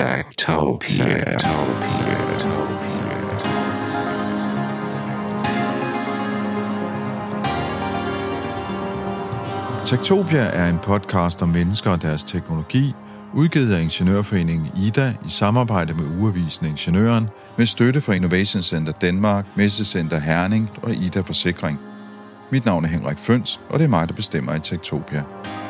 Techtopia. Techtopia er en podcast om mennesker og deres teknologi, udgivet af Ingeniørforeningen IDA i samarbejde med Ugeavisen Ingeniøren, med støtte fra Innovation Center Danmark, Messecenter Herning og IDA Forsikring. Mit navn er Henrik Føns, og det er mig, der bestemmer i Techtopia.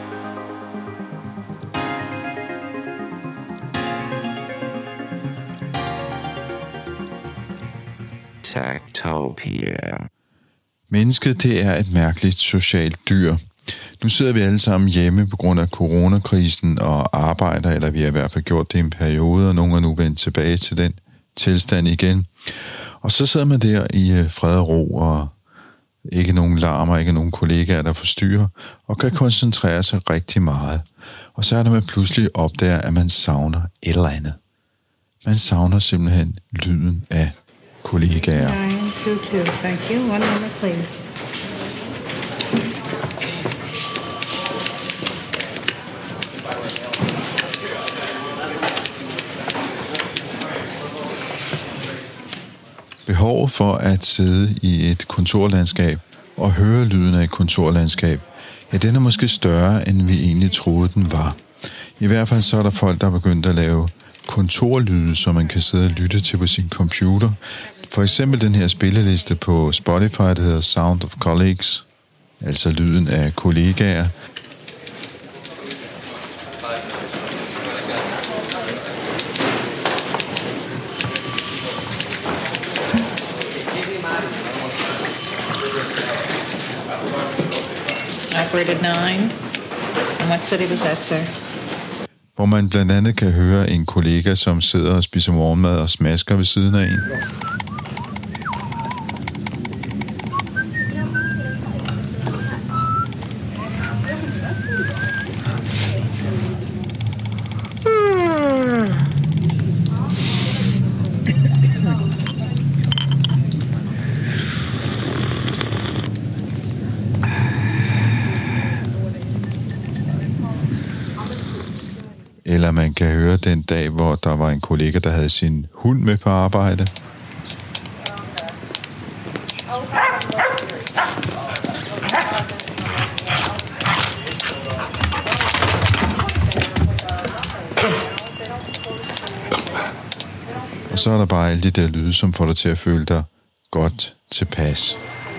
Techtopia. Mennesket, det er et mærkeligt socialt dyr. Nu sidder vi alle sammen hjemme på grund af coronakrisen og arbejder, eller vi har i hvert fald gjort det i en periode, og nogle er nu vendt tilbage til den tilstand igen. Og så sidder man der i fred og ro, og ikke nogen larmer, ikke nogen kollegaer, der forstyrrer, og kan koncentrere sig rigtig meget. Og så er der, man pludselig opdager, at man savner et eller andet. Man savner simpelthen lyden af kollegaer. 922, thank you. One moment, please. Behovet for at sidde i et kontorlandskab og høre lyden af et kontorlandskab, ja, den er måske større, end vi egentlig troede, den var. I hvert fald så er der folk, der er begyndt at lave kontorlyde, som man kan sidde og lytte til på sin computer. For eksempel den her spilleliste på Spotify, der hedder Sound of Colleagues, altså lyden af kollegaer. Operated 9. And what city was that, sir? Hvor man blandt andet kan høre en kollega, som sidder og spiser morgenmad og smasker ved siden af en. Eller man kan høre den dag, hvor der var en kollega, der havde sin hund med på arbejde. Og så er der bare alle de der lyde, som får dig til at føle dig godt tilpas.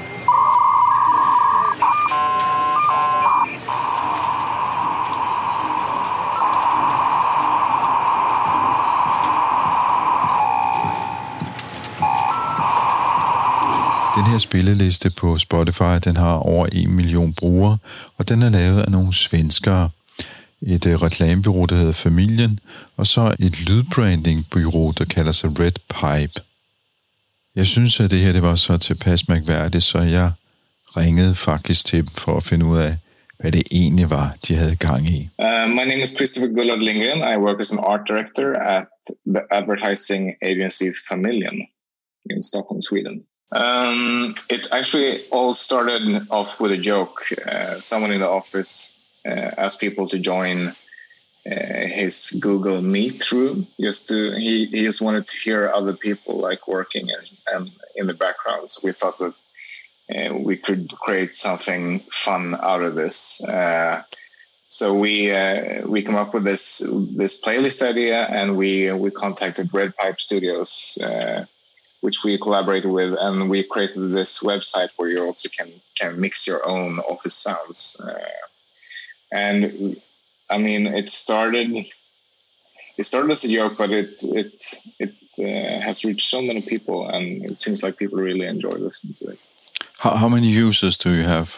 Den her spilleliste på Spotify, den har over 1 million brugere, og den er lavet af nogle svenskere. Et reklamebureau, der hedder Familien, og så et lydbrandingbureau, der kalder sig Red Pipe. Jeg synes, at det her det var så tilpas mærkværdigt, så jeg ringede faktisk til dem for at finde ud af, hvad det egentlig var, de havde gang i. My name is Christopher Gullard Lindgren. I work as an art director at the advertising agency Familjen in Stockholm, Sweden. It actually all started off with a joke. Someone in the office asked people to join his Google Meet room. He just wanted to hear other people like working and in the background. So we thought that we could create something fun out of this. So we come up with this playlist idea, and we contacted Red Pipe Studios, which we collaborated with, and we created this website where you also can mix your own office sounds. And I mean, it started as a joke, but it has reached so many people, and it seems like people really enjoy listening to it. How many users do you have?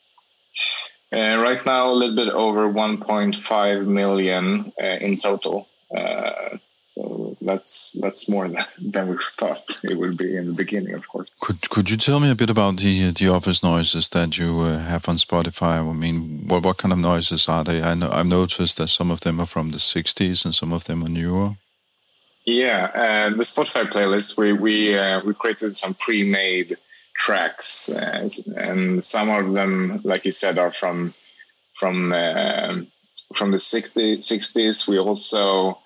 Right now, a little bit over 1.5 million in total. So that's more than we thought it would be in the beginning, of course. Could you tell me a bit about the office noises that you have on Spotify? I mean, what kind of noises are they? I've noticed that some of them are from the 60s and some of them are newer. Yeah, the Spotify playlist, we created some pre-made tracks, and some of them, like you said, are from the 60s. We also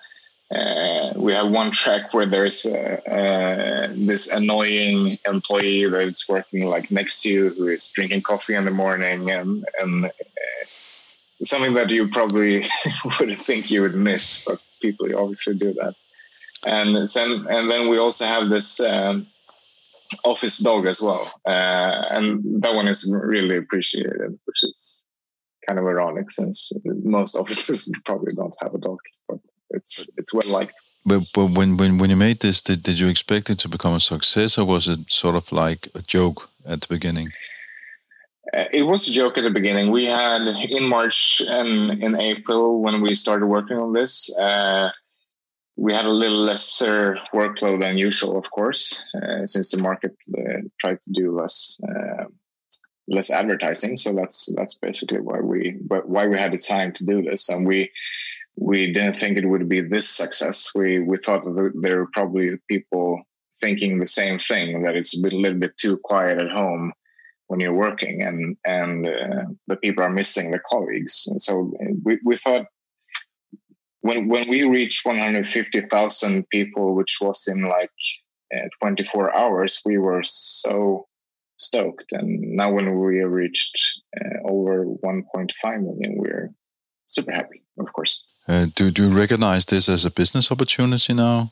we have one track where there's this annoying employee that is working like next to you, who is drinking coffee in the morning, and something that you probably wouldn't think you would miss, but people obviously do that. And then we also have this office dog as well, and that one is really appreciated, which is kind of ironic since most offices probably don't have a dog, but it's well liked. But when you made this, did you expect it to become a success, or was it sort of like a joke at the beginning? It was a joke at the beginning. We had in March and in April, when we started working on this, we had a little lesser workload than usual, of course, since the market tried to do less advertising. So that's basically why we had the time to do this, and we didn't think it would be this success. We thought that there were probably people thinking the same thing, that it's a little bit too quiet at home when you're working, and the people are missing their colleagues. And so we thought when we reached 150,000 people, which was in like 24 hours, we were so stoked. And now when we have reached over 1.5 million, we're super happy, of course. Do you recognize this as a business opportunity now?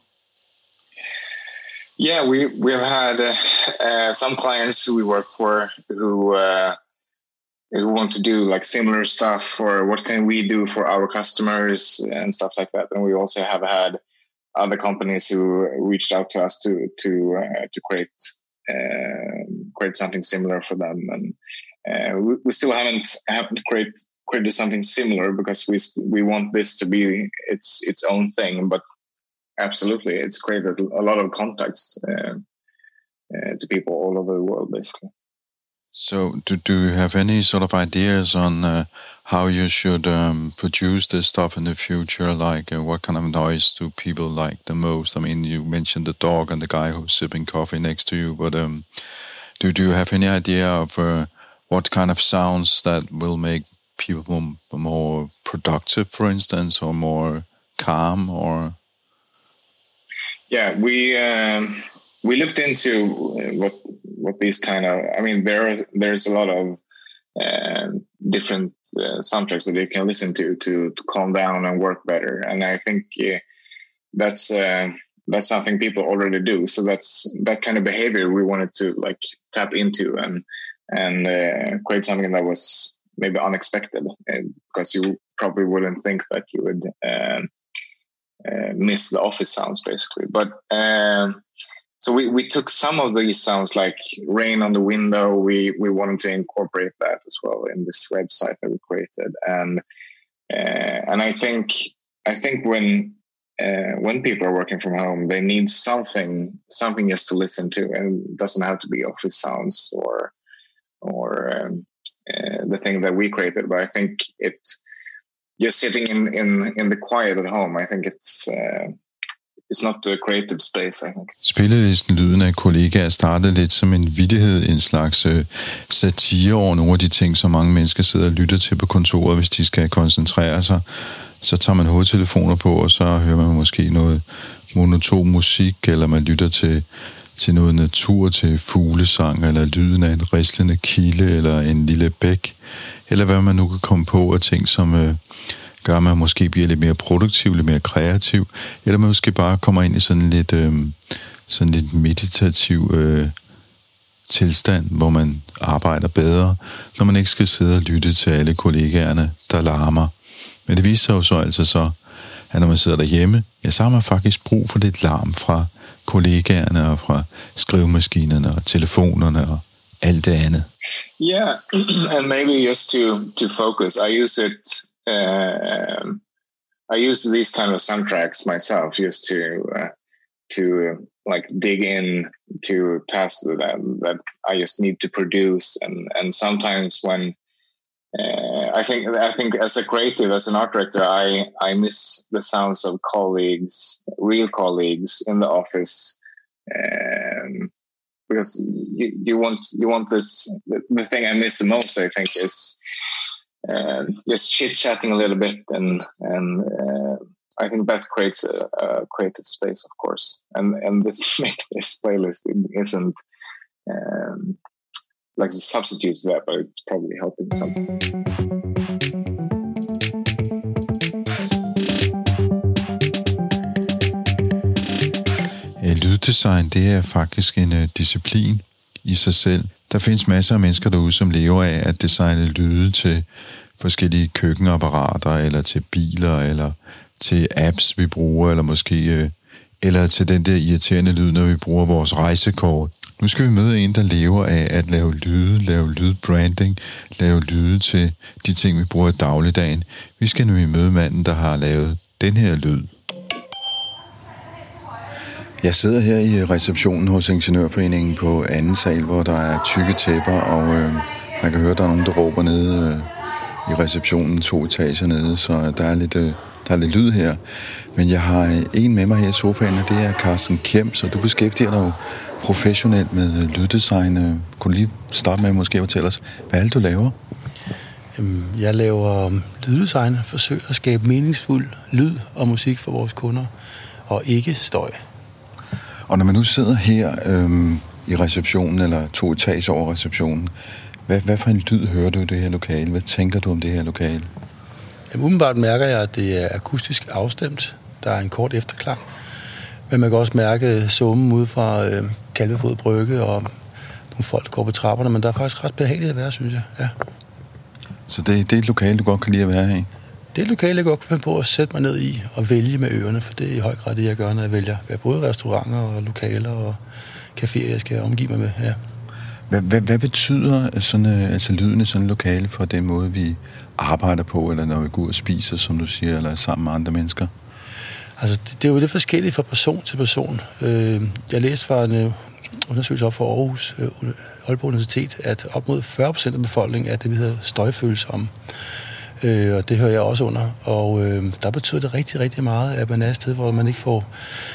Yeah, we've had some clients who we work for who want to do like similar stuff, or what can we do for our customers and stuff like that. And we also have had other companies who reached out to us to create something similar for them. And we still haven't created something similar, because we want this to be its own thing. But absolutely, it's created a lot of contacts to people all over the world, basically. So do you have any sort of ideas on how you should produce this stuff in the future? Like what kind of noise do people like the most? I mean, you mentioned the dog and the guy who's sipping coffee next to you, but do you have any idea of what kind of sounds that will make people more productive, for instance, or more calm? Or yeah, we looked into what these kind of. I mean, there's a lot of different soundtracks that you can listen to calm down and work better, and I think that's something people already do. So that's that kind of behavior we wanted to like tap into and create something that was maybe unexpected, because you probably wouldn't think that you would miss the office sounds, basically. But so we took some of these sounds, like rain on the window. We wanted to incorporate that as well in this website that we created, and I think when people are working from home, they need something just to listen to, and it doesn't have to be office sounds or the thing that we created. But I think just sitting in the quiet at home, I think it's not a creative space, I think. Spillelisten lyden af kollegaer startede lidt som en vittighed, en slags satire over nogle af de ting, som mange mennesker sidder og lytter til på kontoret, hvis de skal koncentrere sig. Så tager man hovedtelefoner på, og så hører man måske noget monoton musik, eller man lytter til noget natur, til fuglesang, eller lyden af en rislende kilde, eller en lille bæk, eller hvad man nu kan komme på af ting, som gør, at man måske bliver lidt mere produktiv, lidt mere kreativ, eller man måske bare kommer ind i sådan lidt meditativ tilstand, hvor man arbejder bedre, når man ikke skal sidde og lytte til alle kollegaerne, der larmer. Men det viser sig jo så altså at når man sidder derhjemme, ja, så har man faktisk brug for lidt larm fra kollegaerne og fra skrivemaskinerne og telefonerne og alt det andet. Yeah, and maybe just to focus, I use these kind of soundtracks myself just to like dig in to tasks that I just need to produce, and sometimes when I think as a creative, as an art director, I miss the sounds of colleagues, real colleagues in the office, because you want this. The thing I miss the most, I think, is just chit-chatting a little bit and I think that creates a creative space, of course. And this playlist isn't like a substitute to that, but it's probably helping something. Lyddesign, det er faktisk en disciplin i sig selv. Der findes masser af mennesker derude, som lever af at designe lyde til forskellige køkkenapparater, eller til biler, eller til apps, vi bruger, eller måske eller til den der irriterende lyd, når vi bruger vores rejsekort. Nu skal vi møde en, der lever af at lave lyde, lave lydbranding, lave lyde til de ting, vi bruger i dagligdagen. Vi skal nu møde manden, der har lavet den her lyd. Jeg sidder her i receptionen hos Ingeniørforeningen på anden sal, hvor der er tykke tæpper, og man kan høre, der er nogen, der råber nede i receptionen 2 etager nede, så der er lidt lyd her. Men jeg har en med mig her i sofaen, og det er Carsten Kjem, så du beskæftiger dig jo professionelt med lyddesign. Kunne du lige starte med måske at fortælle os, hvad er det, du laver? Jeg laver lyddesign, forsøger at skabe meningsfuld lyd og musik for vores kunder, og ikke støj. Og når man nu sidder her i receptionen, eller 2 etager over receptionen, hvad for en lyd hører du i det her lokale? Hvad tænker du om det her lokale? Jamen, umiddelbart mærker jeg, at det er akustisk afstemt. Der er en kort efterklang. Men man kan også mærke summen ude fra Kalvebod Brygge og nogle folk, der går på trapperne. Men der er faktisk ret behageligt at være, synes jeg. Ja. Så det er et lokale, du godt kan lide at være her i? Det er et lokale, jeg godt kan finde på at sætte mig ned i og vælge med ørerne, for det er i høj grad det, jeg gør, når jeg vælger både restauranter og lokaler og caféer, jeg skal omgive mig med. Ja. Hvad betyder sådan, lyden i sådan et lokale for den måde, vi arbejder på, eller når vi går ud og spiser, som du siger, eller sammen med andre mennesker? Altså, det er jo lidt forskelligt fra person til person. Jeg læste fra en undersøgelse op for Aarhus, Aalborg Universitet, at op mod 40% af befolkningen er det, vi hedder støjfølsomme. Og det hører jeg også under. Og der betyder det rigtig, rigtig meget, at man er et sted, hvor man ikke får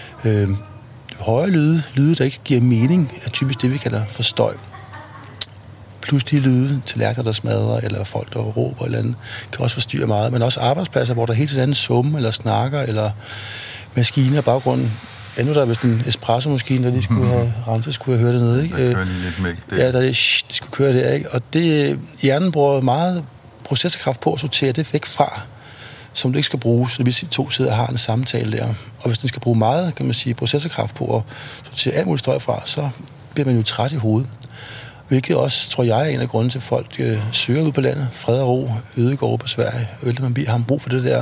høje lyde, der ikke giver mening, er typisk det, vi kalder for støj. Pludselige lyde, tallerkener, der smadrer, eller folk, der råber eller andet, kan også forstyrre meget. Men også arbejdspladser, hvor der hele tiden er en summe, eller snakker, eller maskiner i baggrunden. Endnu der er vist en espresso-maskine, der lige skulle have renset, skulle jeg høre det nede, ikke? Der kører lige lidt mælk der. Ja, det skulle køre der, ikke? Og det, hjernen bruger meget processorkraft på at sortere det væk fra, som det ikke skal bruges. Det vil sige, 2 sider har en samtale der. Og hvis den skal bruge meget, kan man sige, processorkraft på at sortere alt muligt støj fra, så bliver man jo træt i hovedet. Hvilket også, tror jeg, er en af grunden til, at folk søger ud på landet. Fred og ro, Ødegård på Sverige. Man har brug for det der.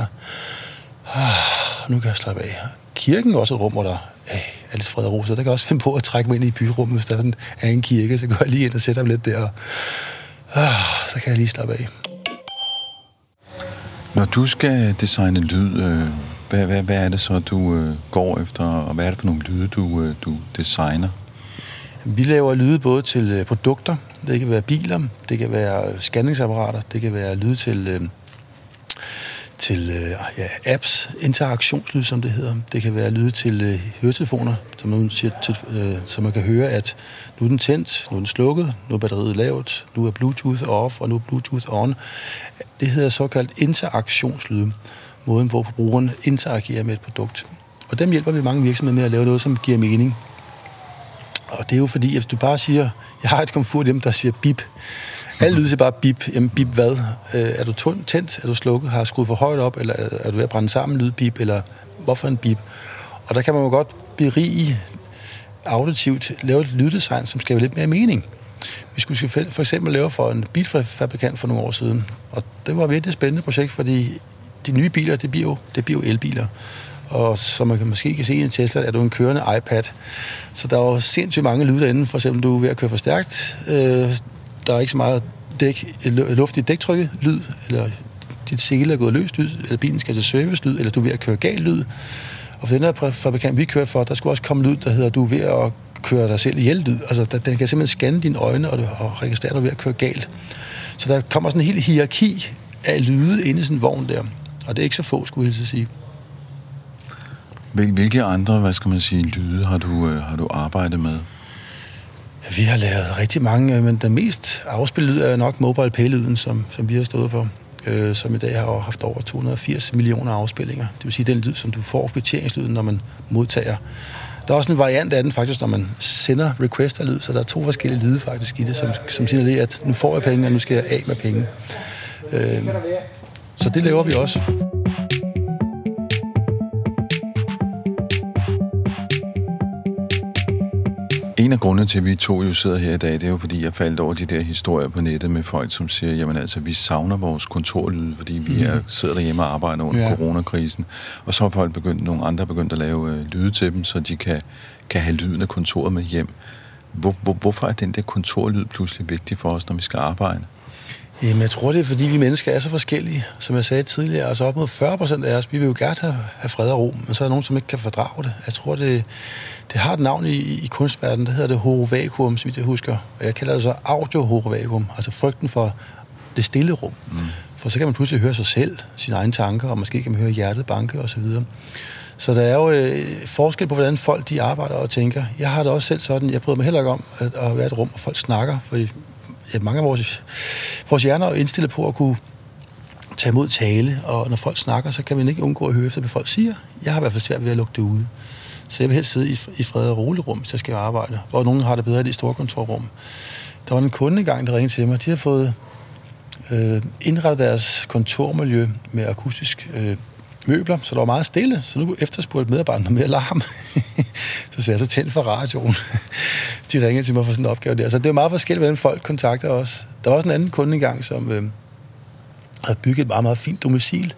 Nu kan jeg slappe af. Kirken er også et rum, hvor der er lidt fred og ro, så der kan også finde på at trække mig ind i byrummet, hvis der sådan er en kirke, så går jeg lige ind og sætter mig lidt der. Så kan jeg lige slappe af. Når du skal designe lyd, hvad er det så, du går efter, og hvad er det for nogle lyde, du designer? Vi laver lyde både til produkter, det kan være biler, det kan være scanningsapparater, det kan være lyde til apps, interaktionslyd, som det hedder. Det kan være lyde til høretelefoner, som man siger, så man kan høre, at nu er den tændt, nu er den slukket, nu er batteriet lavt, nu er Bluetooth off, og nu er Bluetooth on. Det hedder såkaldt interaktionslyd, måden hvor brugeren interagerer med et produkt. Og dem hjælper vi mange virksomheder med at lave noget, som giver mening. Og det er jo fordi, at hvis du bare siger, jeg har et komfur dem, der siger bip. Alle lyder siger bare bip. Jamen bip hvad? Er du tændt? Er du slukket? Har jeg skruet for højt op? Eller er du ved at brænde sammen lyd bip? Eller hvorfor en bip? Og der kan man jo godt berige auditivt, lave et lyddesign, som skaber lidt mere mening. Vi skulle for eksempel lave for en bilfabrikant for nogle år siden. Og det var virkelig et spændende projekt, fordi de nye biler, det bliver jo elbiler. Og som man måske kan se i en Tesla, er du en kørende iPad. Så der er jo sindssygt mange lyde derinde. For eksempel, du er ved at køre for stærkt. Der er ikke så meget luft i dæktrykket lyd, eller dit sele er gået løst lyd, eller bilen skal til service lyd, eller du er ved at køre galt lyd. Og for den her fabrikant, vi kørte for, der skulle også komme lyd, der hedder, du er ved at køre dig selv ihjel lyd. Altså, den kan simpelthen scanne dine øjne og registrere, at du er ved at køre galt. Så der kommer sådan en hel hierarki af lyde inde i sådan en vogn der. Og det er ikke så få, skulle jeg hilse at sige. Hvilke andre, lyde har du arbejdet med? Vi har lavet rigtig mange, men den mest afspillede lyd er nok Mobile Pay-lyden, som vi har stået for. som i dag har haft over 280 millioner afspillinger. Det vil sige den lyd, som du får, kvitteringslyden, når man modtager. Der er også en variant af den faktisk, når man sender request af lyd, så der er 2 forskellige lyde faktisk i det, som signalerer, at nu får jeg penge, og nu skal jeg af med penge. Så det laver vi også. En af grundene til, at vi to jo sidder her i dag, det er jo, fordi jeg faldt over de der historier på nettet med folk, som siger, jamen altså, vi savner vores kontorlyde, fordi vi sidder derhjemme og arbejder under coronakrisen. Og så har folk nogle andre begyndt at lave lyde til dem, så de kan have lyden af kontoret med hjem. Hvorfor er den der kontorlyd pludselig vigtig for os, når vi skal arbejde? Jamen, jeg tror, det er, fordi vi mennesker er så forskellige. Som jeg sagde tidligere, altså op mod 40% af os, vi vil jo gerne have fred og ro, men så er der nogen, som ikke kan fordrage det. Jeg tror, det har et navn i kunstverdenen, der hedder det horovakuum, som jeg husker. Og jeg kalder det så audio-horovakuum, altså frygten for det stille rum. For så kan man pludselig høre sig selv, sine egne tanker, og måske kan man høre hjertet banke osv. Så der er jo forskel på, hvordan folk de arbejder og tænker. Jeg har det også selv sådan, jeg bryder mig heller ikke om at være et rum, hvor folk snakker, fordi mange af vores hjerner er indstillet på at kunne tage imod tale, og når folk snakker, så kan man ikke undgå at høre efter, hvad folk siger. Jeg har i hvert fald svært ved at lukke det ude. Så jeg vil helst sidde i fred og roligt rum, hvis jeg skal arbejde, hvor nogen har det bedre i det store kontorrum. Der var en kunde engang, der ringede til mig. De har fået indrettet deres kontormiljø med akustisk møbler, så der var meget stille. Så nu efterspurgte medarbejderne mere larm. Så sagde jeg så tændt for radioen. De ringede til mig for sådan en opgave der. Så det er meget forskelligt, hvordan folk kontakter os. Der var også en anden kunde engang, som havde bygget et meget, meget fint domicil.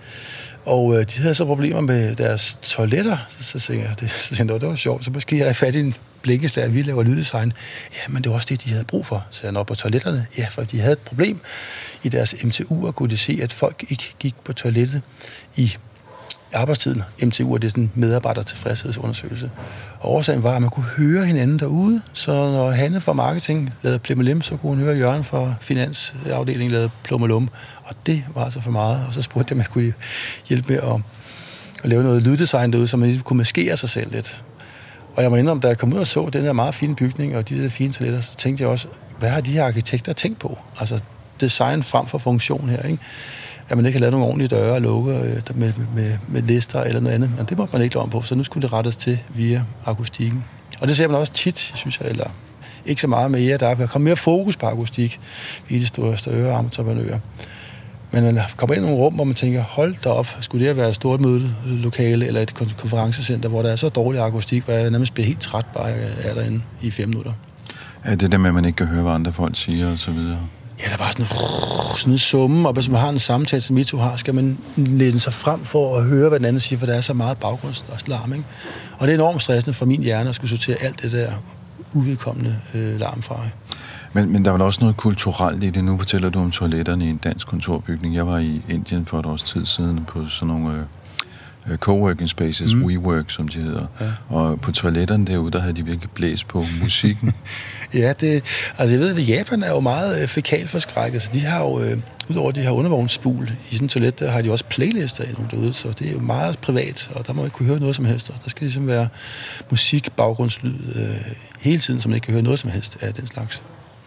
Og de havde så problemer med deres toiletter. Så tænkte jeg, det var sjovt. Så måske jeg fat i en blikkeslag, at vi laver lyddesign. Ja, men det var også det, de havde brug for. Så jeg nåede på toiletterne. Ja, for de havde et problem i deres MTU'er. Kunne de se, at folk ikke gik på toilettet i arbejdstiden. MTU er det sådan en medarbejdertilfredshedsundersøgelse. Og årsagen var, at man kunne høre hinanden derude. Så når Hanne fra marketing lavede Plimmelim, så kunne hun høre Jørgen fra finansafdelingen lavede Plummelum. Og det var altså for meget. Og så spurgte jeg, om jeg kunne hjælpe med at lave noget lyddesign derude, så man kunne maskere sig selv lidt. Og jeg må indrømme, da jeg kom ud og så den her meget fine bygning og de der fine toiletter, så tænkte jeg også, hvad har de her arkitekter tænkt på? Altså design frem for funktion her, ikke? At man ikke har lavet nogle ordentlige døre og lukker med lister eller noget andet. Men det måtte man ikke lave om på, så nu skulle det rettes til via akustikken. Og det ser man også tit, synes jeg, eller ikke så meget med jer. Der er kommet mere fokus på akustik i de større entreprenører. Men man kommer ind i nogle rum, hvor man tænker, hold da op, skulle det være et stort mødelokale eller et konferencecenter, hvor der er så dårlig akustik, hvor jeg nærmest bliver helt træt bare er derinde i 5 minutter. Er det der med, at man ikke kan høre, hvad andre folk siger og så videre? Ja, der er bare sådan en summe, og hvis man har en samtale, som I to har, skal man læne sig frem for at høre, hvad den anden siger, for der er så meget baggrundslarm, ikke? Og det er enormt stressende for min hjerne at skulle sortere alt det der uvedkommende larm fra. Men der var også noget kulturelt i det. Nu fortæller du om toiletterne i en dansk kontorbygning. Jeg var i Indien for et års tid siden på sådan nogle coworking spaces, WeWork, som de hedder. Ja. Og på toiletterne derude, der havde de virkelig blæst på musikken. Ja, altså jeg ved, at Japan er jo meget fekalforskrækket, så de har jo, udover de her undervognsspul i sådan en toilet, der har de også playlister i nogle derude, så det er jo meget privat, og der må ikke kunne høre noget som helst. Der skal ligesom være musik, baggrundslyd hele tiden, så man ikke kan høre noget som helst af den slags.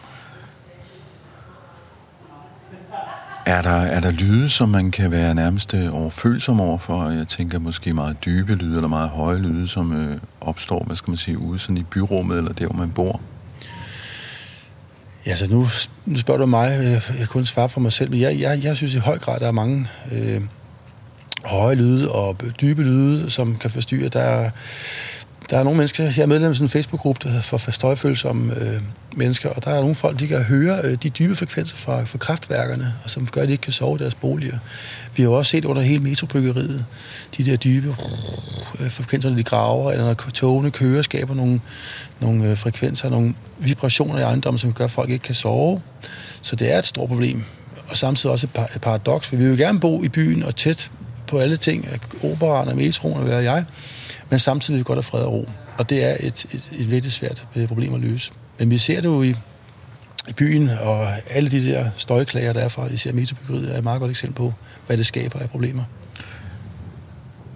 Er der lyde, som man kan være nærmest overfølsom overfor? Jeg tænker måske meget dybe lyde eller meget høje lyde, som opstår, hvad skal man sige, ude sådan i byrummet eller der, hvor man bor? Ja, så nu spørger du mig. Jeg kan kun svare for mig selv, men jeg synes i høj grad, der er mange høje lyde og dybe lyde, som kan forstyrre. Der er nogle mennesker, jeg er medlem af sådan en Facebook-gruppe, der hedder for støjfølsomme mennesker, og der er nogle folk, de kan høre de dybe frekvenser fra kraftværkerne, og som gør, at de ikke kan sove i deres boliger. Vi har jo også set under hele metrobyggeriet, de der dybe frekvenser, når de graver, eller når togene kører, skaber nogle frekvenser, nogle vibrationer i ejendommen, som gør, at folk ikke kan sove. Så det er et stort problem. Og samtidig også et paradoks, for vi vil jo gerne bo i byen og tæt på alle ting, operaen og metroen og hvad jeg, men samtidig vil vi godt have fred og ro. Og det er et virkelig svært problem at løse. Men vi ser det jo i byen, og alle de der støjklager, der er fra især metrobyggeriet, er et meget godt eksempel på, hvad det skaber af problemer.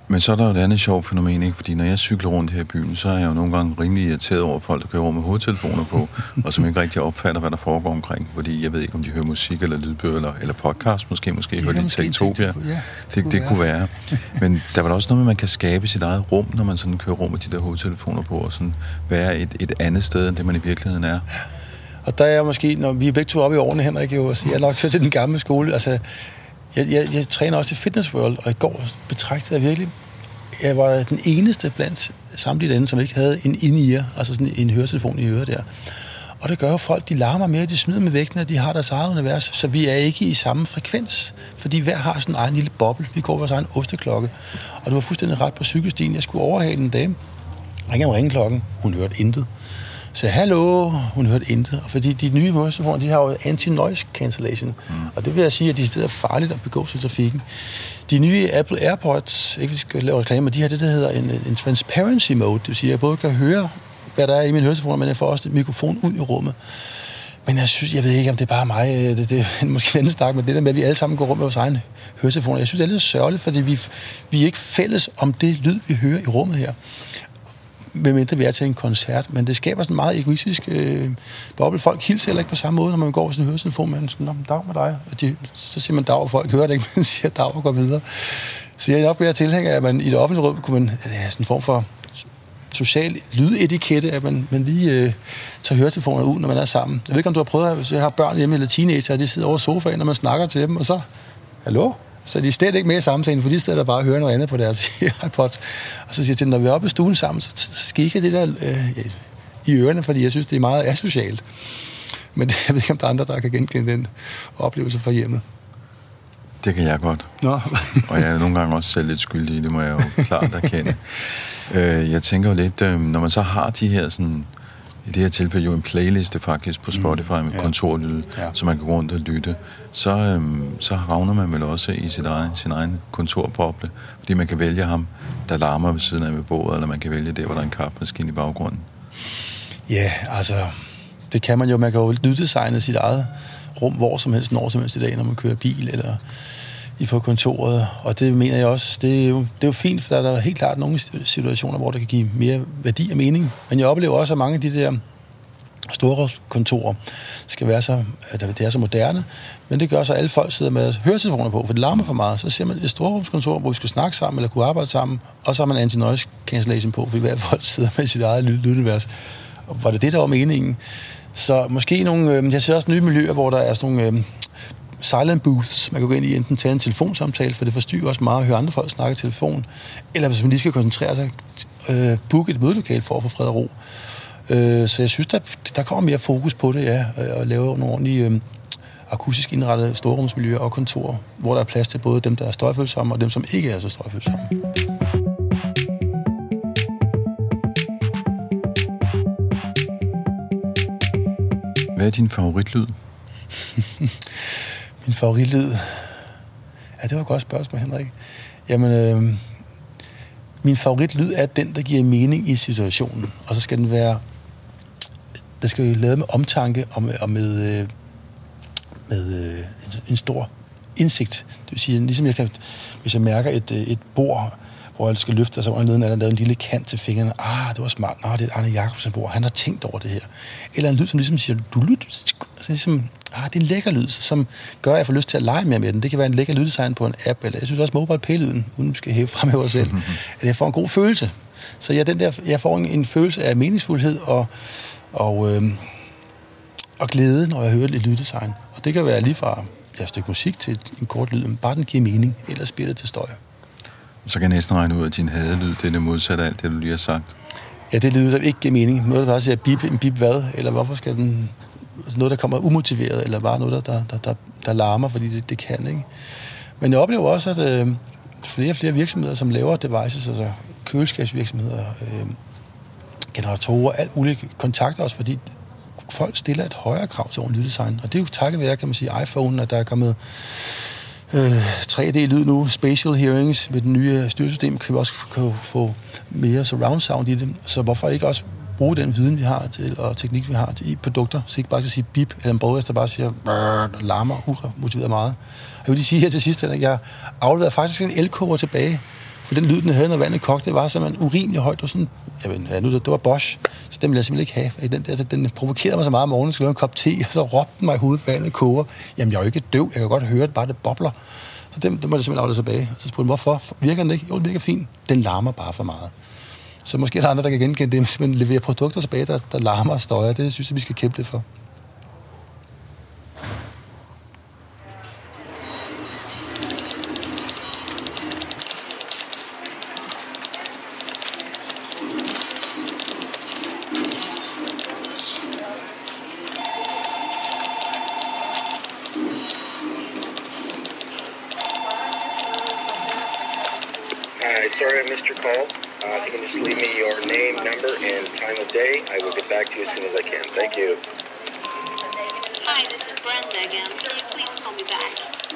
Men så er der jo et andet sjovt fænomen, ikke? Fordi når jeg cykler rundt her i byen, så er jeg jo nogle gange rimelig irriteret over folk, der kører rundt med hovedtelefoner på, og som ikke rigtig opfatter, hvad der foregår omkring. Fordi jeg ved ikke, om de hører musik eller lydbøger eller podcast, måske hører de Techtopia. Det kunne være. Men der var også noget med, at man kan skabe sit eget rum, når man sådan kører rundt med de der hovedtelefoner på, og sådan være et andet sted, end det man i virkeligheden er. Og der er måske, når vi er begge to oppe i årene, Henrik, jo, så jeg er nok kørt til den gamle skole. Altså, jeg træner også i Fitness World, og i går betragtede jeg virkelig, jeg var den eneste blandt samtlige lande, som ikke havde en in-ear, altså sådan en høretelefon i øret der. Og det gør jo folk, de larmer mere, de smider med vægtene, de har deres eget univers, så vi er ikke i samme frekvens, fordi hver har sådan en egen lille boble. Vi går vores egen osteklokke, og du var fuldstændig ret på cykelstien. Jeg skulle overhale en dame, ringer om ringeklokken, hun hørte intet. Så hallo, hun hørte intet. Og fordi de nye høretelefoner, de har jo anti-noise cancellation. Og det vil jeg sige, at de steder farligt at begå sig i trafikken. De nye Apple AirPods, ikke vi skal lave reklamer, de har det, der hedder en transparency mode. Det vil sige, at jeg både kan høre, hvad der er i mine høretelefoner, men jeg får også mikrofon ud i rummet. Men jeg ved ikke, om det er bare mig. Det er måske en anden snak, men det der med, at vi alle sammen går rundt med vores egne høretelefoner. Jeg synes, det er lidt sørgeligt, fordi vi er ikke fælles om det lyd, vi hører i rummet her. Medmindre vi er til en koncert, men det skaber sådan en meget egoistisk boble. Folk hilser heller ikke på samme måde, når man går med sådan en høretelefon, men sådan, dag med dig. Så siger man dag, og folk hører det ikke, men siger dag og går videre. Så jeg er nok mere tilhænger af, at man i det offentlige rum kunne man sådan en form for social lydetikette, at man lige tager høretelefoner ud, når man er sammen. Jeg ved ikke, om du har prøvet, hvis jeg har børn hjemme eller teenager, og de sidder over sofaen, når man snakker til dem, og så, hallo? Så de er slet ikke med i samtalen, for de steder der bare hører noget andet på deres iPod. Og så siger jeg til dem, når vi er oppe i stuen sammen, så skal I ikke have det der i ørerne, fordi jeg synes, det er meget asocialt. Men jeg ved ikke, om der er andre, der kan genkende den oplevelse fra hjemmet. Det kan jeg godt. Nå. Og jeg er nogle gange også selv lidt skyldig i det, må jeg jo klart erkende. Jeg tænker jo lidt, når man så har de her sådan, i det her tilfælde jo en playliste faktisk på Spotify med kontorlyde, så man kan gå rundt og lytte, så havner man vel også i sin egen kontorboble, fordi man kan vælge ham, der larmer ved siden af ved bordet, eller man kan vælge det, hvor der er en kaffemaskine i baggrunden. Ja, altså, det kan man jo. Man kan jo lyddesigne sit eget rum hvor som helst, når som helst i dag, når man kører bil eller på kontoret, og det mener jeg også, det er jo fint, for der er helt klart nogle situationer, hvor det kan give mere værdi og mening. Men jeg oplever også, at mange af de der store kontorer skal være så, at det er så moderne, men det gør så, at alle folk sidder med høretelefoner på, for det larmer for meget. Så ser man et storrumskontor, hvor vi skal snakke sammen eller kunne arbejde sammen, og så har man anti-noise cancellation på, fordi hver folk sidder med sit eget lydunivers. Og var det der var meningen? Så måske nogle, jeg ser også nye miljøer, hvor der er sådan nogle silent booths. Man kan gå ind i enten tage en telefonsamtale, for det forstyrrer også meget at høre andre folk snakke i telefon, eller hvis man lige skal koncentrere sig, booke et mødelokale for at få fred og ro. Så jeg synes, der kommer mere fokus på det, ja, at lave nogle ordentlige akustisk indrettede storrumsmiljøer og kontorer, hvor der er plads til både dem, der er støjfølsomme, og dem, som ikke er så støjfølsomme. Hvad er din favoritlyd? Min favoritlyd? Ja, det var et godt spørgsmål, Henrik. Jamen, min favoritlyd er den, der giver mening i situationen. Og så skal den være... Der skal jo lavet med omtanke og med en stor indsigt. Det vil sige, ligesom hvis jeg mærker et bord, hvor jeg skal løfte, og så underleden er der lavet en lille kant til fingrene. Det var smart. Det er et Arne Jacobsen bord. Han har tænkt over det her. Eller en lyd, som ligesom siger, du lyt. Altså ligesom, det er en lækker lyd, som gør, at jeg får lyst til at lege mere med den. Det kan være en lækker lyddesign på en app, eller jeg synes også mobile pay-lyden, uden vi skal hæve fremhæve selv, at jeg får en god følelse. Så jeg får en følelse af meningsfuldhed og glæde, når jeg hører et lyddesign. Og det kan være lige fra et stykke musik til en kort lyd, men bare den giver mening, ellers bliver det til støj. Så kan jeg næsten regne ud, at din hadelyd, det er det modsatte af alt det, du lige har sagt. Ja, det lyder, der ikke giver mening. Noget, der bare siger, en bip hvad? Eller hvorfor skal den... Altså noget, der kommer umotiveret, eller bare noget, der larmer, fordi det kan, ikke? Men jeg oplever også, at flere og flere virksomheder, som laver devices, altså køleskabsvirksomheder, generatorer, alt muligt, kontakter os, fordi folk stiller et højere krav til ordentligt lyddesign. Og det er jo takket være, kan man sige, iPhone, at der er kommet 3D-lyd nu, spatial hearings med den nye styresystem, kan vi også få mere surround sound i det. Så hvorfor ikke også bruge den viden, vi har til, og teknik, vi har til i produkter, så ikke bare skal sige bip, eller en brødrest, der bare siger larmer, umotiveret meget. Jeg vil lige sige her til sidst, at jeg afleverede faktisk en elkoger tilbage For den lyd, den havde, når vandet kogte, det var simpelthen urimelig højt. Det var det var Bosch, så den ville jeg simpelthen ikke have. Den provokerede mig så meget om morgenen, skulle lave en kop te, og så råbte den mig i hovedet, vandet koger. Jamen, jeg er jo ikke døv, jeg kan godt høre, at bare det bobler. Så det må jeg simpelthen aflede tilbage. Og så spurgte jeg, hvorfor? Virker den ikke? Jo, den virker fint. Den larmer bare for meget. Så måske er der andre, der kan genkende det, men simpelthen levere produkter tilbage, der larmer og støjer. Det synes jeg, vi skal kæmpe lidt for. Sorry I missed your call. If you can just leave me your name, number, and time of day, I will get back to you as soon as I can. Thank you. Hi, this is Brenda again. Can you please call me back?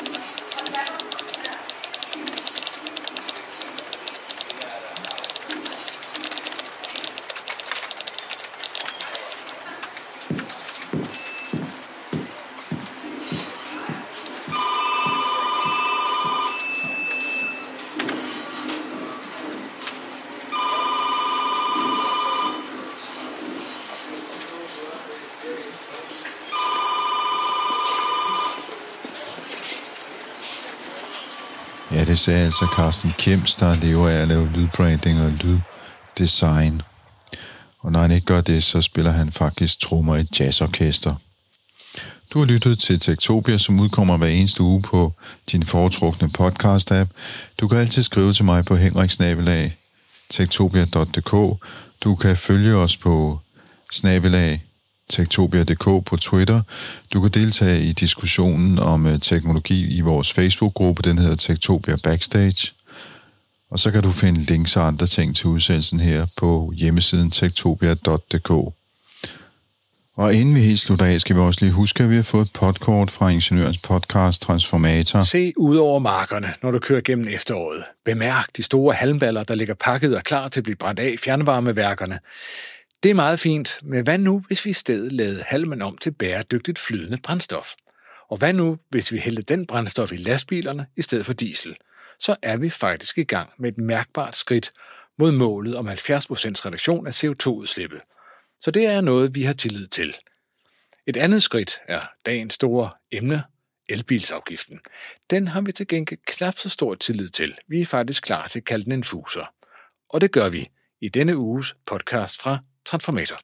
Ja, det sagde altså Carsten Kjems, der lever af at lave lydbranding og lyddesign. Og når han ikke gør det, så spiller han faktisk trommer i et jazzorkester. Du har lyttet til Techtopia, som udkommer hver eneste uge på din foretrukne podcast-app. Du kan altid skrive til mig på henrik@techtopia.dk. Du kan følge os på @techtopia.dk på Twitter. Du kan deltage i diskussionen om teknologi i vores Facebook-gruppe, den hedder Techtopia Backstage. Og så kan du finde links og andre ting til udsendelsen her på hjemmesiden techtopia.dk. Og inden vi helt slutter af, skal vi også lige huske, at vi har fået et podkort fra Ingeniørens podcast Transformator. Se ud over markerne, når du kører gennem efteråret. Bemærk de store halmballer, der ligger pakket og klar til at blive brændt af i fjernvarmeværkerne. Det er meget fint, men hvad nu, hvis vi i stedet lavede halmen om til bæredygtigt flydende brændstof? Og hvad nu, hvis vi hældte den brændstof i lastbilerne i stedet for diesel? Så er vi faktisk i gang med et mærkbart skridt mod målet om 70% reduktion af CO2-udslippet. Så det er noget, vi har tillid til. Et andet skridt er dagens store emne, elbilsafgiften. Den har vi til gengæld knap så stor tillid til. Vi er faktisk klar til at kalde den en fuser. Og det gør vi i denne uges podcast fra Transformator.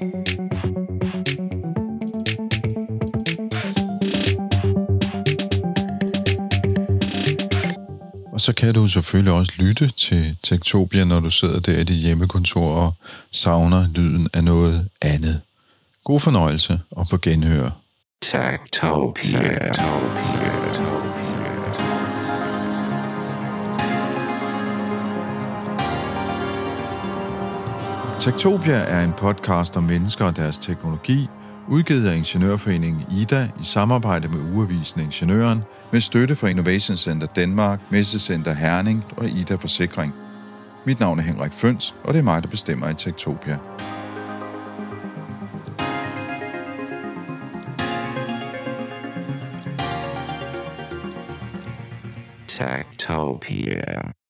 Og så kan du selvfølgelig også lytte til Techtopia, når du sidder der i dit hjemmekontor og savner lyden af noget andet. God fornøjelse og på genhør. Techtopia. Techtopia er en podcast om mennesker og deres teknologi, udgivet af Ingeniørforeningen IDA i samarbejde med Ugeavisen Ingeniøren, med støtte fra Innovation Center Danmark, Messecenter Herning og IDA Forsikring. Mit navn er Henrik Føns, og det er mig, der bestemmer i Techtopia. Techtopia.